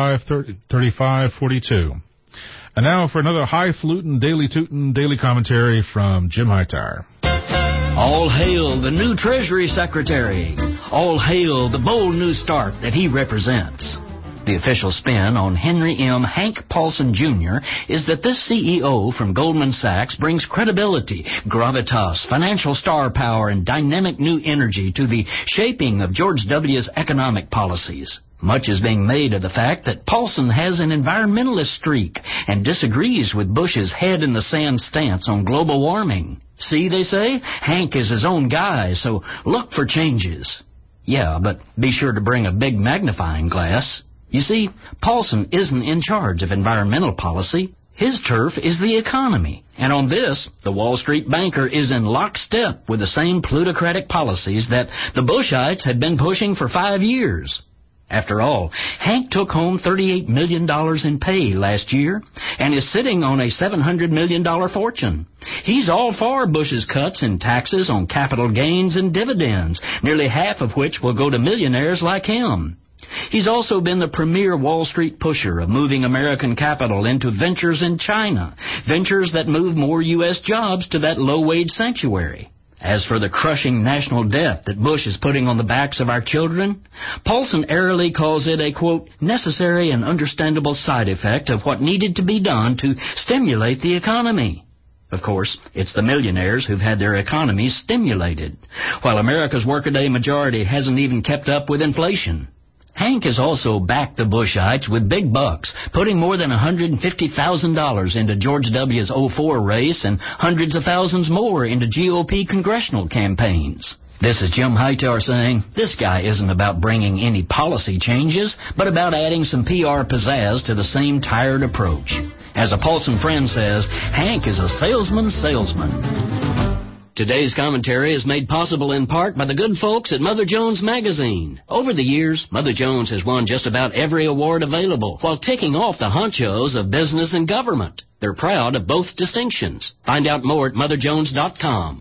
5:35:42. And now for another highfalutin, daily tootin' daily commentary from Jim Hightower.
All hail the new Treasury Secretary. All hail the bold new start that he represents. The official spin on Henry M. Hank Paulson Jr. is that this CEO from Goldman Sachs brings credibility, gravitas, financial star power, and dynamic new energy to the shaping of George W.'s economic policies. Much is being made of the fact that Paulson has an environmentalist streak and disagrees with Bush's head-in-the-sand stance on global warming. See, they say, Hank is his own guy, so look for changes. Yeah, but be sure to bring a big magnifying glass. You see, Paulson isn't in charge of environmental policy. His turf is the economy. And on this, the Wall Street banker is in lockstep with the same plutocratic policies that the Bushites had been pushing for 5 years. After all, Hank took home $38 million in pay last year and is sitting on a $700 million fortune. He's all for Bush's cuts in taxes on capital gains and dividends, nearly half of which will go to millionaires like him. He's also been the premier Wall Street pusher of moving American capital into ventures in China, ventures that move more U.S. jobs to that low-wage sanctuary. As for the crushing national debt that Bush is putting on the backs of our children, Paulson airily calls it a, quote, necessary and understandable side effect of what needed to be done to stimulate the economy. Of course, it's the millionaires who've had their economies stimulated, while America's workaday majority hasn't even kept up with inflation. Hank has also backed the Bushites with big bucks, putting more than $150,000 into George W.'s 04 race and hundreds of thousands more into GOP congressional campaigns. This is Jim Hightower saying, this guy isn't about bringing any policy changes, but about adding some PR pizzazz to the same tired approach. As a Paulson friend says, Hank is a salesman's salesman. Today's commentary is made possible in part by the good folks at Mother Jones Magazine. Over the years, Mother Jones has won just about every award available while ticking off the honchos of business and government. They're proud of both distinctions. Find out more at motherjones.com.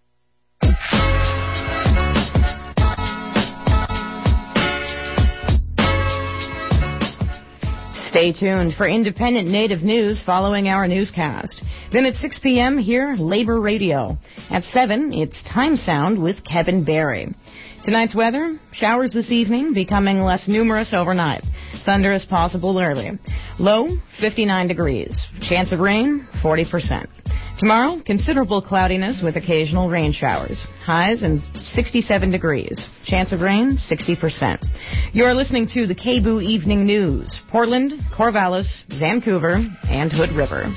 Stay tuned for independent native news following our newscast. Then at 6 p.m. here, Labor Radio. At 7, it's Time Sound with Kevin Barry. Tonight's weather, showers this evening, becoming less numerous overnight. Thunder is possible early. Low, 59 degrees. Chance of rain, 40%. Tomorrow, considerable cloudiness with occasional rain showers. Highs in 67 degrees. Chance of rain, 60%. You're listening to the KBOO Evening News. Portland, Corvallis, Vancouver, and Hood River.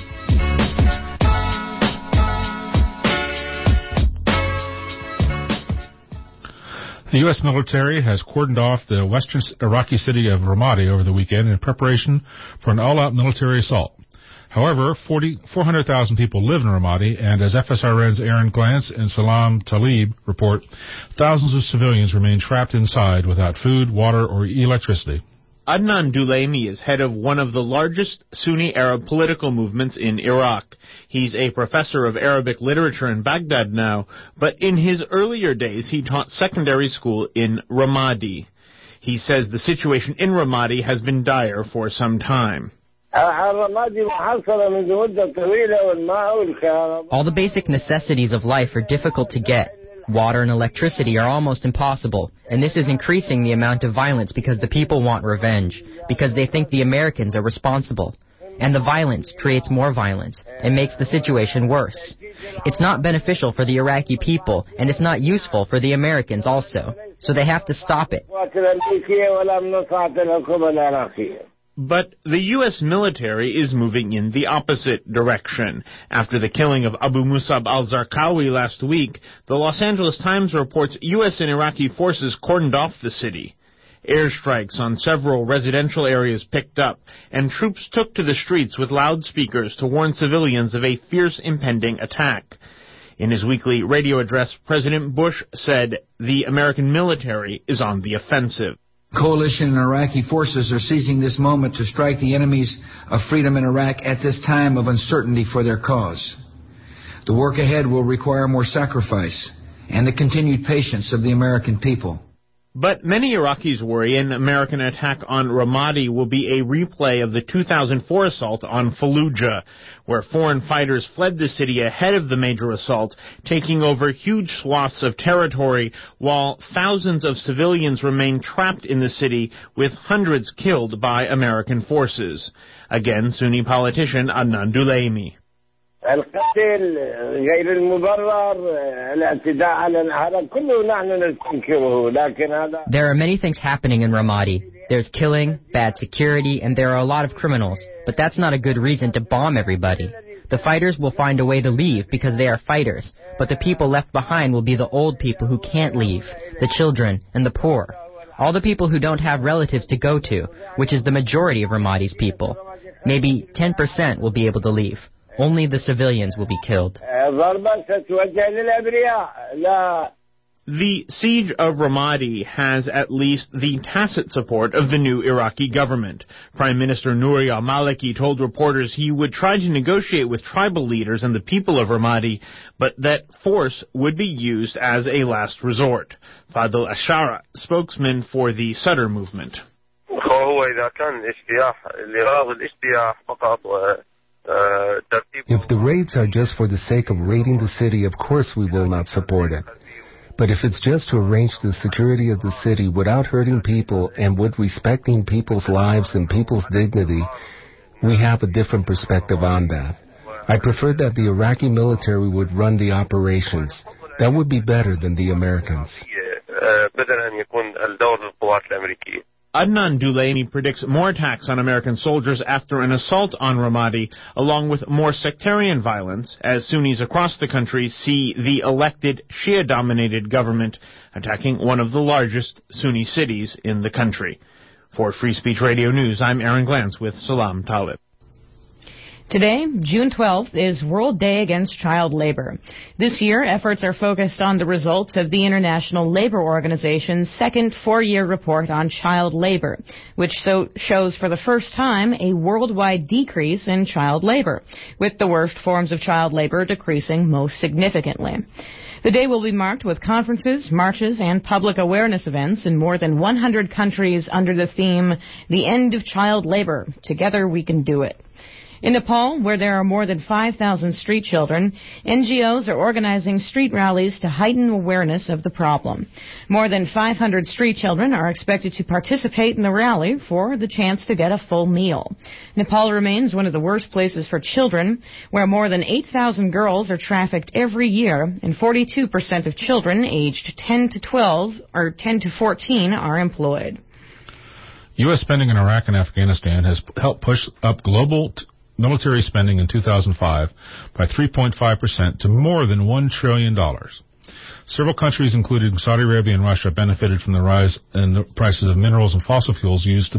The U.S. military has cordoned off the western Iraqi city of Ramadi over the weekend in preparation for an all-out military assault. However, 400,000 people live in Ramadi, and as FSRN's Aaron Glantz and Salam Talib report, thousands of civilians remain trapped inside without food, water, or electricity.
Adnan Dulaimi is head of one of the largest Sunni Arab political movements in Iraq. He's a professor of Arabic literature in Baghdad now, but in his earlier days he taught secondary school in Ramadi. He says the situation in Ramadi has been dire for some time.
All the basic necessities of life are difficult to get. Water and electricity are almost impossible, and this is increasing the amount of violence because the people want revenge, because they think the Americans are responsible. And the violence creates more violence and makes the situation worse. It's not beneficial for the Iraqi people, and it's not useful for the Americans also. So they have to stop it.
But the U.S. military is moving in the opposite direction. After the killing of Abu Musab al-Zarqawi last week, the Los Angeles Times reports U.S. and Iraqi forces cordoned off the city. Airstrikes on several residential areas picked up, and troops took to the streets with loudspeakers to warn civilians of a fierce impending attack. In his weekly radio address, President Bush said the American military is on the offensive.
Coalition and Iraqi forces are seizing this moment to strike the enemies of freedom in Iraq at this time of uncertainty for their cause. The work ahead will require more sacrifice and the continued patience of the American people.
But many Iraqis worry an American attack on Ramadi will be a replay of the 2004 assault on Fallujah, where foreign fighters fled the city ahead of the major assault, taking over huge swaths of territory, while thousands of civilians remain trapped in the city, with hundreds killed by American forces. Again, Sunni politician Adnan Duleimi.
القتل غير المبرر الاعتداء على العرب كله نحن نستنكره لكن هذا
There are many things happening in Ramadi. There's killing, bad security, and there are a lot of criminals. But that's not a good reason to bomb everybody. The fighters will find a way to leave because they are fighters. But the people left behind will be the old people who can't leave, the children, and the poor. All the people who don't have relatives to go to, which is the majority of Ramadi's people. Maybe 10% will be able to leave. Only the civilians will be killed.
The siege of Ramadi has at least the tacit support of the new Iraqi government. Prime Minister Nouri al-Maliki told reporters he would try to negotiate with tribal leaders and the people of Ramadi, but that force would be used as a last resort. Fadl Ashara, spokesman for the Sadr movement.
If the raids are just for the sake of raiding the city, of course we will not support it. But if it's just to arrange the security of the city without hurting people and with respecting people's lives and people's dignity, we have a different perspective on that. I prefer that the Iraqi military would run the operations. That would be better than the Americans.
Adnan Duleimi predicts more attacks on American soldiers after an assault on Ramadi, along with more sectarian violence, as Sunnis across the country see the elected Shia-dominated government attacking one of the largest Sunni cities in the country. For Free Speech Radio News, I'm Aaron Glantz with Salam Talib.
Today, June 12th, is World Day Against Child Labor. This year, efforts are focused on the results of the International Labor Organization's second four-year report on child labor, which shows for the first time a worldwide decrease in child labor, with the worst forms of child labor decreasing most significantly. The day will be marked with conferences, marches, and public awareness events in more than 100 countries under the theme, The End of Child Labor. Together we can do it. In Nepal, where there are more than 5,000 street children, NGOs are organizing street rallies to heighten awareness of the problem. More than 500 street children are expected to participate in the rally for the chance to get a full meal. Nepal remains one of the worst places for children, where more than 8,000 girls are trafficked every year, and 42% of children aged 10 to 14 are employed.
U.S. spending in Iraq and Afghanistan has helped push up global military spending in 2005 by 3.5% to more than $1 trillion. Several countries, including Saudi Arabia and Russia, benefited from the rise in the prices of minerals and fossil fuels used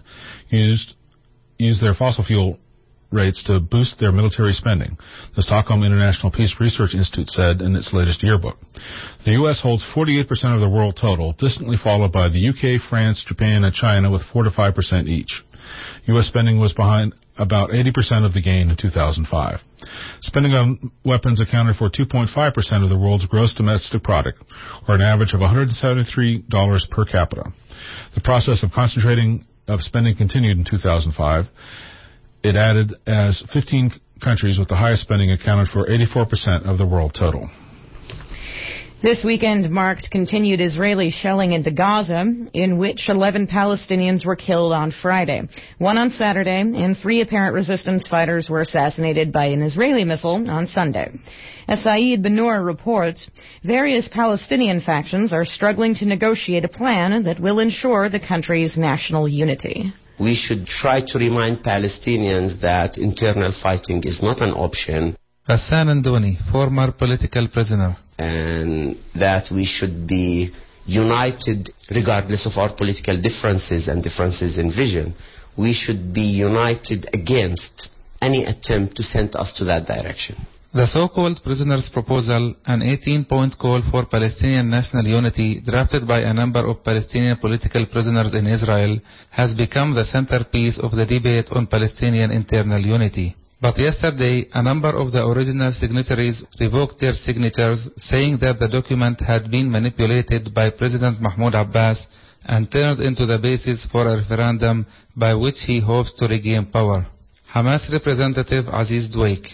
their fossil fuel rates to boost their military spending, the Stockholm International Peace Research Institute said in its latest yearbook. The U.S. holds 48% of the world total, distantly followed by the U.K., France, Japan, and China with 4 to 5% each. U.S. spending was behind about 80% of the gain in 2005. Spending on weapons accounted for 2.5% of the world's gross domestic product, or an average of $173 per capita. The process of concentrating of spending continued in 2005. It added as 15 countries with the highest spending accounted for 84% of the world total.
This weekend marked continued Israeli shelling into Gaza, in which 11 Palestinians were killed on Friday, 1 on Saturday, and 3 apparent resistance fighters were assassinated by an Israeli missile on Sunday. As Saeed Ben-Nur reports, various Palestinian factions are struggling to negotiate a plan that will ensure the country's national unity.
We should try to remind Palestinians that internal fighting is not an option.
Hassan Andoni, former political prisoner.
And that we should be united regardless of our political differences and differences in vision. We should be united against any attempt to send us to that direction.
The so-called prisoners' proposal, an 18-point call for Palestinian national unity drafted by a number of Palestinian political prisoners in Israel, has become the centerpiece of the debate on Palestinian internal unity. But yesterday, a number of the original signatories revoked their signatures, saying that the document had been manipulated by President Mahmoud Abbas and turned into the basis for a referendum by which he hopes to regain power. Hamas representative Aziz Dweik.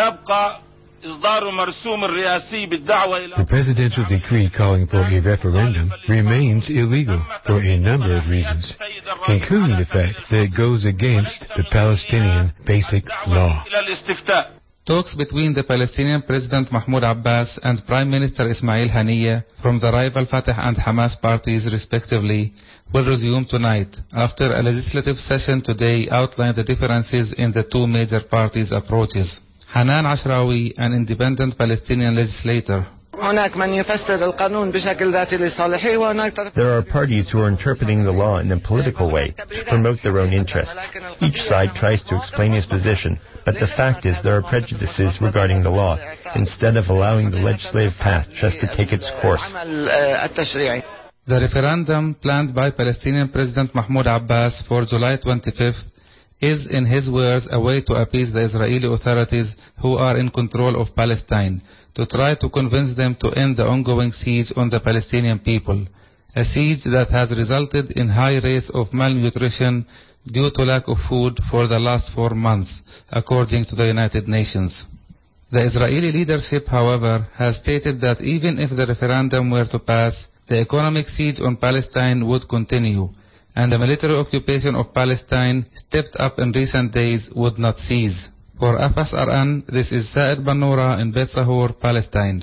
The presidential decree calling for a referendum remains illegal for a number of reasons, including the fact that it goes against the Palestinian Basic Law.
Talks between the Palestinian President Mahmoud Abbas and Prime Minister Ismail Haniyeh from the rival Fatah and Hamas parties respectively will resume tonight after a legislative session today outlined the differences in the two major parties' approaches. Hanan Ashrawi, an independent Palestinian legislator.
There are parties who are interpreting the law in a political way to promote their own interests. Each side tries to explain his position, but the fact is there are prejudices regarding the law, instead of allowing the legislative path just to take its course.
The referendum planned by Palestinian President Mahmoud Abbas for July 25th is, in his words, a way to appease the Israeli authorities who are in control of Palestine, to try to convince them to end the ongoing siege on the Palestinian people, a siege that has resulted in high rates of malnutrition due to lack of food for the last 4 months, according to the United Nations. The Israeli leadership, however, has stated that even if the referendum were to pass, the economic siege on Palestine would continue, and the military occupation of Palestine, stepped up in recent days, would not cease. For FSRN, this is Saad Bannoura in Beit Sahur, Palestine.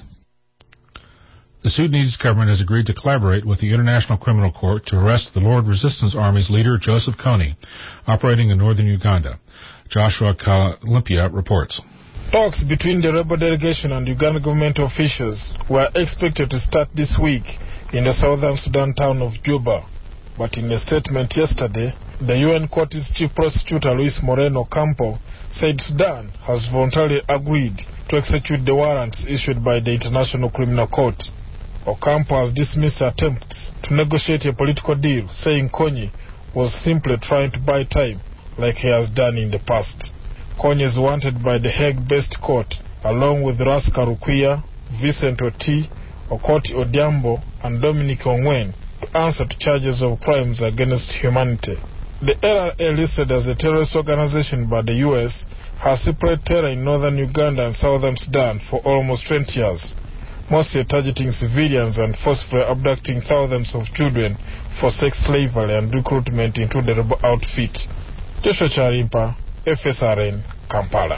The Sudanese government has agreed to collaborate with the International Criminal Court to arrest the Lord Resistance Army's leader, Joseph Kony, operating in northern Uganda. Joshua Olympia reports.
Talks between the rebel delegation and Uganda government officials were expected to start this week in the southern Sudan town of Juba. But in a statement yesterday, the UN Court's chief prosecutor Luis Moreno Campo said Sudan has voluntarily agreed to execute the warrants issued by the International Criminal Court. Ocampo has dismissed attempts to negotiate a political deal, saying Kony was simply trying to buy time like he has done in the past. Kony is wanted by the Hague-based court, along with Ras Karukia, Vincent Oti, Okoti Odiambo, and Dominic Ongwen, to answer to charges of crimes against humanity. The LRA, listed as a terrorist organization by the U.S., has spread terror in northern Uganda and southern Sudan for almost 20 years, mostly targeting civilians and forcefully abducting thousands of children for sex slavery and recruitment into the rebel outfit. Joshua Charimpa, FSRN, Kampala.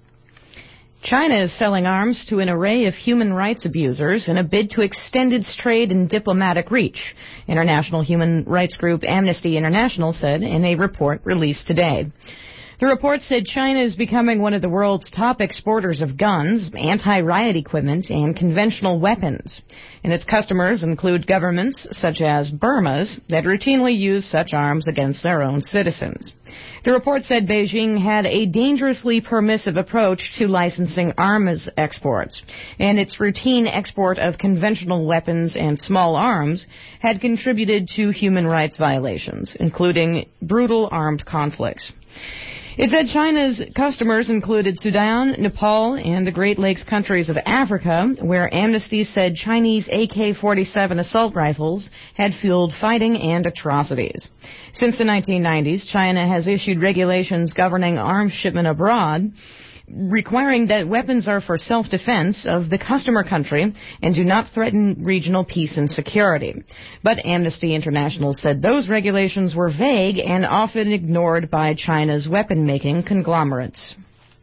China is selling arms to an array of human rights abusers in a bid to extend its trade and diplomatic reach, international human rights group Amnesty International said in a report released today. The report said China is becoming one of the world's top exporters of guns, anti-riot equipment, and conventional weapons. And its customers include governments, such as Burma's, that routinely use such arms against their own citizens. The report said Beijing had a dangerously permissive approach to licensing arms exports, and its routine export of conventional weapons and small arms had contributed to human rights violations, including brutal armed conflicts. It said China's customers included Sudan, Nepal, and the Great Lakes countries of Africa, where Amnesty said Chinese AK-47 assault rifles had fueled fighting and atrocities. Since the 1990s, China has issued regulations governing arms shipment abroad, requiring that weapons are for self-defense of the customer country and do not threaten regional peace and security. But Amnesty International said those regulations were vague and often ignored by China's weapon-making conglomerates.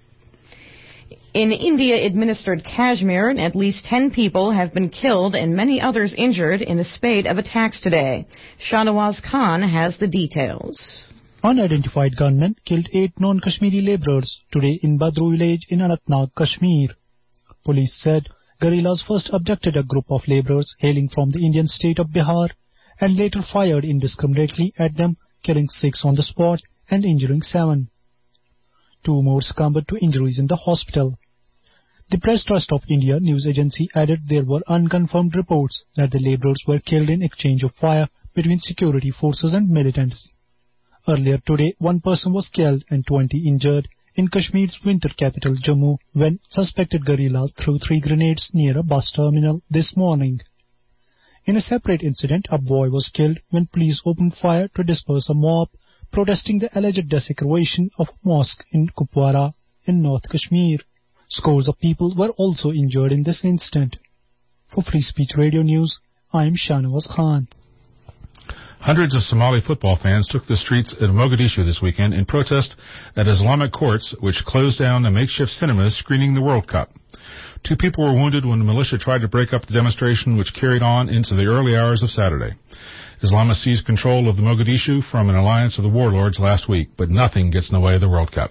In India-administered Kashmir, at least 10 people have been killed and many others injured in a spate of attacks today. Shahnawaz Khan has the details.
Unidentified gunmen killed 8 non-Kashmiri laborers today in Badru village in Anantnag, Kashmir. Police said guerrillas first abducted a group of laborers hailing from the Indian state of Bihar and later fired indiscriminately at them, killing 6 on the spot and injuring 7. 2 more succumbed to injuries in the hospital. The Press Trust of India news agency added there were unconfirmed reports that the laborers were killed in exchange of fire between security forces and militants. Earlier today, 1 person was killed and 20 injured in Kashmir's winter capital Jammu when suspected guerrillas threw 3 grenades near a bus terminal this morning. In a separate incident, a boy was killed when police opened fire to disperse a mob protesting the alleged desecration of a mosque in Kupwara in North Kashmir. Scores of people were also injured in this incident. For Free Speech Radio News, I am Shahnawaz Khan.
Hundreds of Somali football fans took the streets of Mogadishu this weekend in protest at Islamic courts, which closed down the makeshift cinemas screening the World Cup. 2 people were wounded when the militia tried to break up the demonstration, which carried on into the early hours of Saturday. Islamists seized control of the Mogadishu from an alliance of the warlords last week, but nothing gets in the way of the World Cup.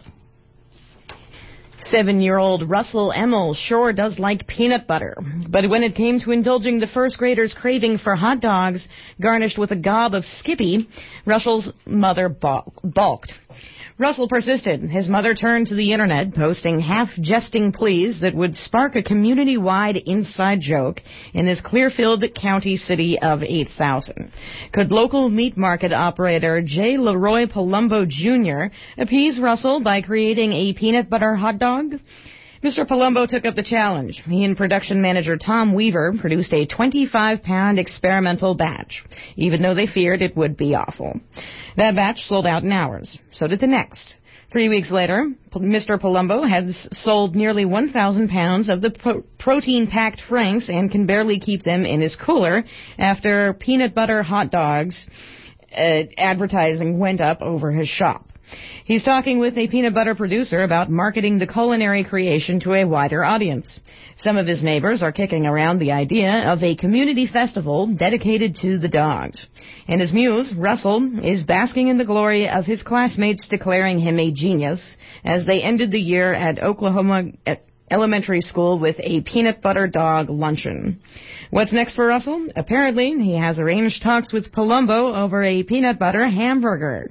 7-year-old Russell Emmel sure does like peanut butter, but when it came to indulging the first grader's craving for hot dogs garnished with a gob of Skippy, Russell's mother balked. Russell persisted. His mother turned to the internet, posting half-jesting pleas that would spark a community-wide inside joke in his Clearfield County city of 8,000. Could local meat market operator J. Leroy Palumbo Jr. appease Russell by creating a peanut butter hot dog? Mr. Palumbo took up the challenge. He and production manager Tom Weaver produced a 25-pound experimental batch, even though they feared it would be awful. That batch sold out in hours. So did the next. 3 weeks later, Mr. Palumbo has sold nearly 1,000 pounds of the protein-packed franks and can barely keep them in his cooler after peanut butter hot dogs advertising went up over his shop. He's talking with a peanut butter producer about marketing the culinary creation to a wider audience. Some of his neighbors are kicking around the idea of a community festival dedicated to the dogs. And his muse, Russell, is basking in the glory of his classmates declaring him a genius as they ended the year at Oklahoma Elementary School with a peanut butter dog luncheon. What's next for Russell? Apparently, he has arranged talks with Palumbo over a peanut butter hamburger.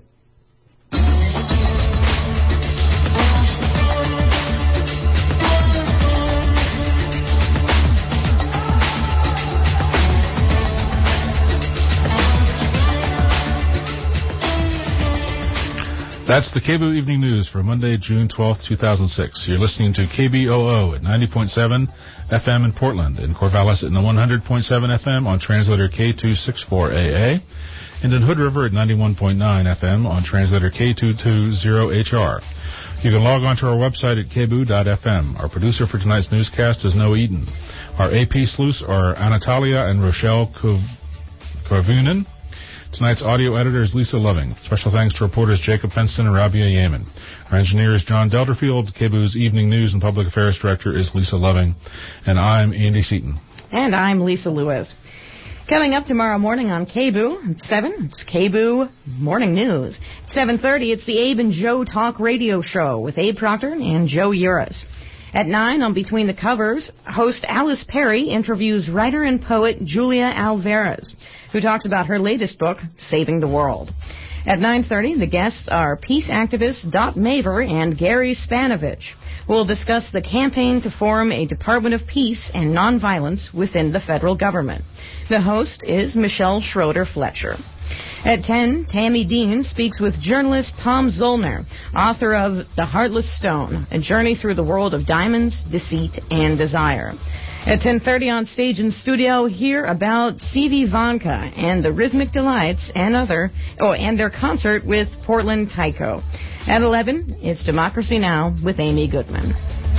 That's the KBOO Evening News for Monday, June 12th, 2006. You're listening to KBOO at 90.7 FM in Portland, in Corvallis at 100.7 FM on translator K264AA, and in Hood River at 91.9 FM on translator K220HR. You can log on to our website at kboo.fm. Our producer for tonight's newscast is Noah Eaton. Our AP sleuths are Anatalia and Rochelle Koivunen. Tonight's audio editor is Lisa Loving. Special thanks to reporters Jacob Fenston and Rabia Yeaman. Our engineer is John Delderfield. KBOO's Evening News and Public Affairs Director is Lisa Loving. And I'm Andy Seaton.
And I'm Lisa Lewis. Coming up tomorrow morning on KBOO at 7, it's KBOO Morning News. At 7:30, it's the Abe and Joe Talk Radio Show with Abe Proctor and Joe Uris. At 9, on Between the Covers, host Alice Perry interviews writer and poet Julia Alvarez, who talks about her latest book, Saving the World. At 9:30, the guests are peace activists Dot Maver and Gary Spanovich, who will discuss the campaign to form a Department of Peace and Nonviolence within the federal government. The host is Michelle Schroeder-Fletcher. At 10, Tammy Dean speaks with journalist Tom Zollner, author of The Heartless Stone, a journey through the world of diamonds, deceit, and desire. At 10:30 on stage and studio, hear about C.V. Vanka and the Rhythmic Delights and their concert with Portland Tyco. At 11, it's Democracy Now! With Amy Goodman.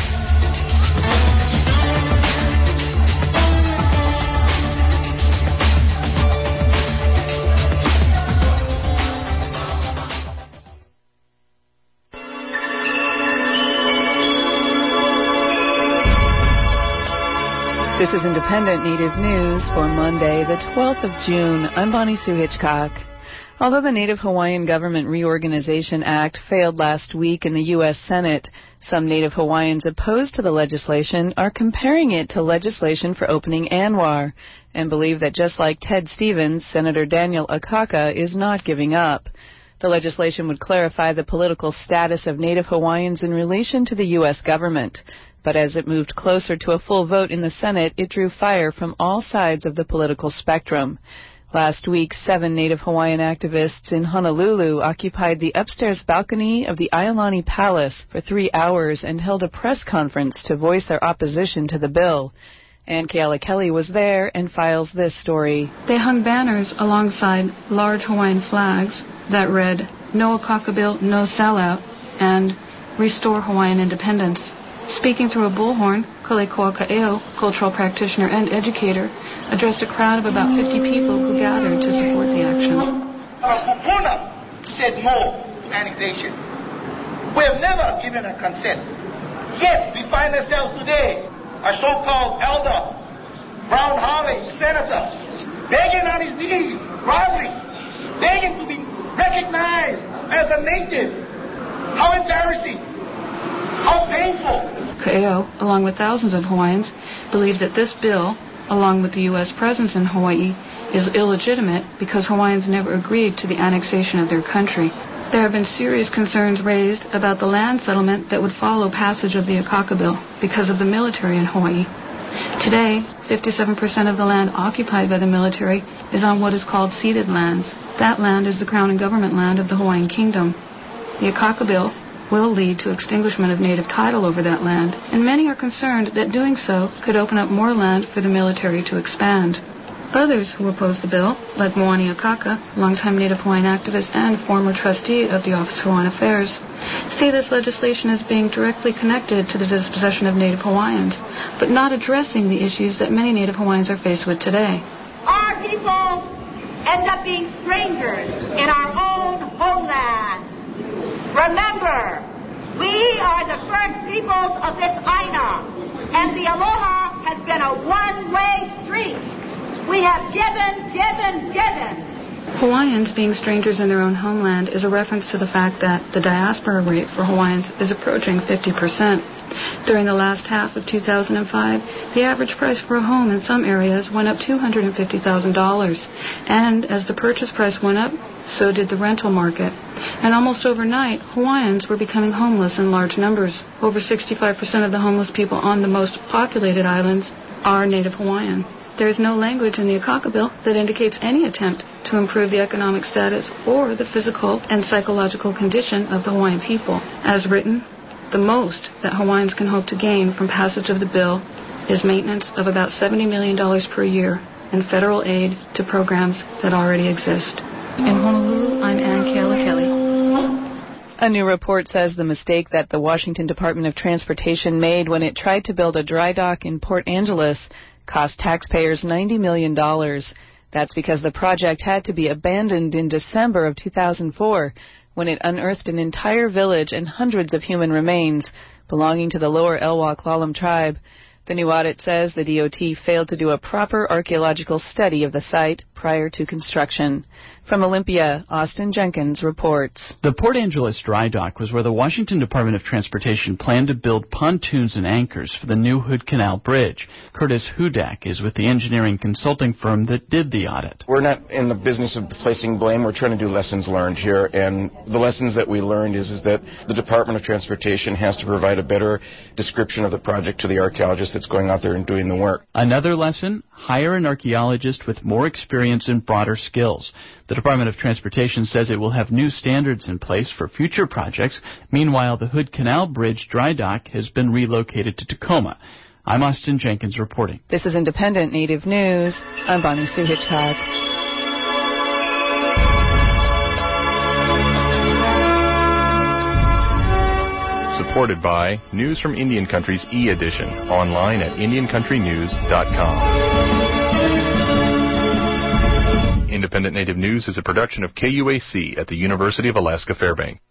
This is Independent Native News for Monday, the 12th of June. I'm Bonnie Sue Hitchcock. Although the Native Hawaiian Government Reorganization Act failed last week in the U.S. Senate, some Native Hawaiians opposed to the legislation are comparing it to legislation for opening ANWR and believe that just like Ted Stevens, Senator Daniel Akaka is not giving up. The legislation would clarify the political status of Native Hawaiians in relation to the U.S. government. But as it moved closer to a full vote in the Senate, it drew fire from all sides of the political spectrum. Last week, 7 Native Hawaiian activists in Honolulu occupied the upstairs balcony of the Iolani Palace for 3 hours and held a press conference to voice their opposition to the bill. Ann Keala Kelly was there and files this story.
They hung banners alongside large Hawaiian flags that read, "No Akaka Bill, no sellout," and "Restore Hawaiian Independence." Speaking through a bullhorn, Kalikoa Ka'eo, cultural practitioner and educator, addressed a crowd of about 50 people who gathered to support the action.
Kupuna said no to annexation. We have never given a consent. Yet we find ourselves today, a so-called elder, Brown Harley, senator, begging on his knees, groveling, begging to be recognized as a native. How embarrassing. How painful.
Ka'eo, along with thousands of Hawaiians, believe that this bill, along with the U.S. presence in Hawaii, is illegitimate because Hawaiians never agreed to the annexation of their country. There have been serious concerns raised about the land settlement that would follow passage of the Akaka Bill because of the military in Hawaii. Today, 57% of the land occupied by the military is on what is called ceded lands. That land is the Crown and Government land of the Hawaiian Kingdom. The Akaka Bill will lead to extinguishment of native title over that land, and many are concerned that doing so could open up more land for the military to expand. Others who oppose the bill, like Moani Akaka, longtime Native Hawaiian activist and former trustee of the Office of Hawaiian Affairs, see this legislation as being directly connected to the dispossession of Native Hawaiians, but not addressing the issues that many Native Hawaiians are faced with today.
Our people end up being strangers in our own homelands. Remember, we are the first peoples of this Aina, and the Aloha has been a one-way street. We have given.
Hawaiians being strangers in their own homeland is a reference to the fact that the diaspora rate for Hawaiians is approaching 50%. During the last half of 2005, the average price for a home in some areas went up $250,000. And as the purchase price went up, so did the rental market. And almost overnight, Hawaiians were becoming homeless in large numbers. Over 65% of the homeless people on the most populated islands are Native Hawaiian. There is no language in the Akaka Bill that indicates any attempt to improve the economic status or the physical and psychological condition of the Hawaiian people. As written, the most that Hawaiians can hope to gain from passage of the bill is maintenance of about $70 million per year in federal aid to programs that already exist. In Honolulu, I'm Ann Keala Kelly.
A new report says the mistake that the Washington Department of Transportation made when it tried to build a dry dock in Port Angeles cost taxpayers $90 million. That's because the project had to be abandoned in December of 2004 when it unearthed an entire village and hundreds of human remains belonging to the Lower Elwha Klallam tribe. The new audit says the DOT failed to do a proper archaeological study of the site prior to construction. From Olympia, Austin Jenkins reports.
The Port Angeles dry dock was where the Washington Department of Transportation planned to build pontoons and anchors for the new Hood Canal Bridge. Curtis Hudak is with the engineering consulting firm that did the audit.
We're not in the business of placing blame. We're trying to do lessons learned here. And the lessons that we learned is that the Department of Transportation has to provide a better description of the project to the archaeologist that's going out there and doing the work.
Another lesson, hire an archaeologist with more experience and broader skills. The Department of Transportation says it will have new standards in place for future projects. Meanwhile, the Hood Canal Bridge dry dock has been relocated to Tacoma. I'm Austin Jenkins reporting.
This is Independent Native News. I'm Bonnie Sue Hitchcock.
Supported by News from Indian Country's e-edition, online at IndianCountryNews.com. Independent Native News is a production of KUAC at the University of Alaska Fairbanks.